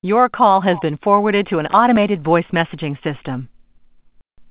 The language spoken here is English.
Your call has been forwarded to an automated voice messaging system.